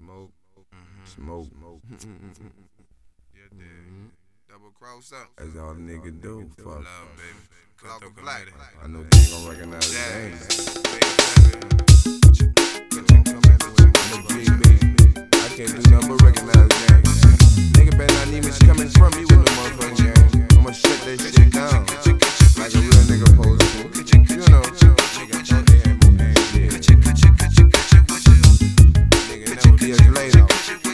Smoke. Smoke. Yeah, dude. Double cross up. That's all the nigga do. Fuck. Love, baby. Clock of black. I know they ain't gon' recognize the game. I can't do nothing but recognize the game. Nigga better not even coming from me with no motherfucking game. I'ma shut that shit down like a real nigga supposed to. You know, nigga thought they had more game than nigga never be a later.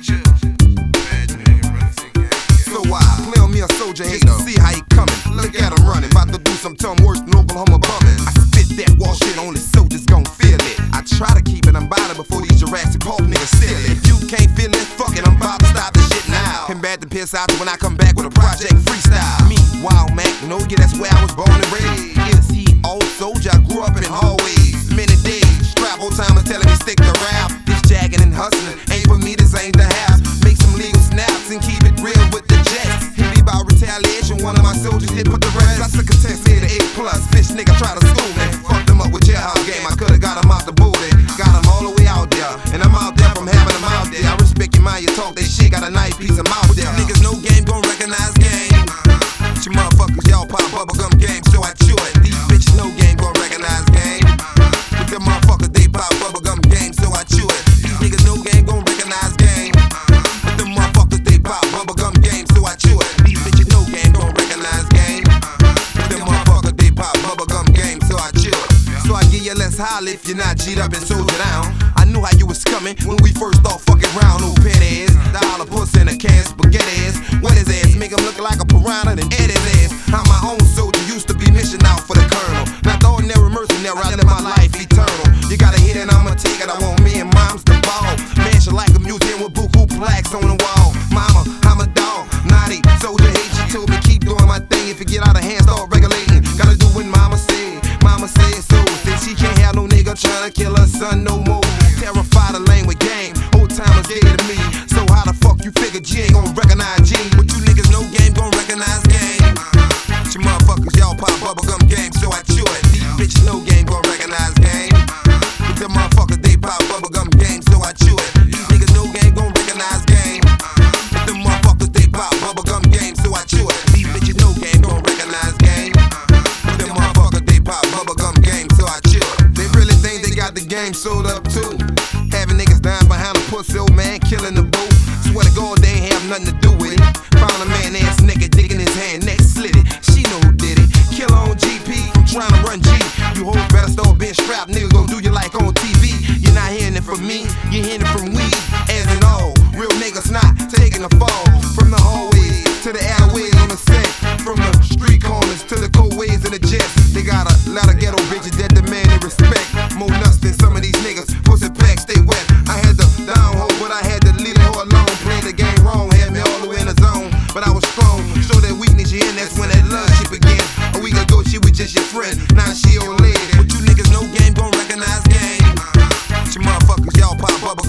So I play on me a soldier, hate to see how he coming. Look at him running, about to do some tongue worse than Oklahoma bumming. I spit that wall shit, only soldiers gon' feel it. I try to keep it unbothered before these Jurassic Park niggas steal it. If you can't feel it, fuck it, I'm about to stop this shit now. Him bad to piss out when I come back with a project freestyle. Me, Wild Mac, you know, yeah, that's where I was born and raised. Is he old soldier? I grew up in hallways. Many days, strap old timers telling me stick to rap. This jagging and hustling ain't for me, this ain't the house. Make some legal snaps and keep it real with the jets. Hit me about retaliation, one of my soldiers did put the rest. I took a test, made an A+. Bitch nigga try to school me. Fucked him up with jailhouse game, I could've got him out the booty. Got him all the way out there, and I'm out there from having him out there. I respect your mind, you talk that shit, got a nice piece of mouth there. Niggas no game, gon' recognize game. You motherfuckers, y'all pop bubblegum game, so I chew it. These bitches no game, gon' recognize game. With them motherfuckers, they pop bubblegum game, so I chew it. These niggas no game, gon' recognize game. With them motherfuckers, they pop bubblegum game, so I chew it. These bitches no game, gon' recognize game. With them motherfuckers, they pop bubblegum game, so I chew it. So I give you less holler if you're not G'd up and soldier down. I knew how you was coming when we first start fucking round. No pet ass, dollar pussy in a can, spaghetti ass. Wet his ass, make him look like a piranha, then edit his ass. I'm my own soldier, used to be mission out for the colonel. Not the ordinary mercenary, I live my life eternal. You gotta hit it, I'ma take it. I want me and moms to ball. Mansion like a museum with buku plaques on the wall. Mama, I'm a dog, naughty, soldier hate. She told me keep doing my thing. If you get out of hand, start regulating. Gotta do what mama said. Mama said so. Think she can't have no nigga tryna kill her son no more. Terrified of lane with game. Old timers gave to me. So how the fuck you figure G ain't gon' recognize G? But you niggas no game gon' recognize game. You motherfuckers, y'all pop bubblegum game, so I chew it. These bitches no game gon' recognize game. But them motherfuckers, they pop bubblegum game, so I chew it. These niggas no game gon' recognize game. But them motherfuckers, they pop bubblegum game, so I chew it. These bitches no game gon' recognize game. But them motherfuckers, they pop bubblegum game, so I chew it. They really think they got the game sold up too. Having niggas dying behind a pussy old man killing the boo. Swear to God they ain't have nothing to do with it. Found a man ass naked, digging his hand, neck slit it. She know who did it. Killer on GP, I'm trying to run G. You hoes better start being strapped, nigga gon' do you like on TV. You're not hearing it from me, you're hearing it from we. As in all, real niggas not taking a fall. From the hallways to the alleyways on the set. From the street corners to the cold ways in the jets. They got a lot of ghetto bitches that demand and respect. More nuts than some of these niggas. Pussy packs, stay wet. I had the down hole, but I had to leave it all alone. Played the game wrong, had me all the way in the zone. But I was strong, show that weakness you in, that's when that love shit began. A week ago she was just your friend, now she old lady. But you niggas no game gon' recognize game. You motherfuckers, y'all pop up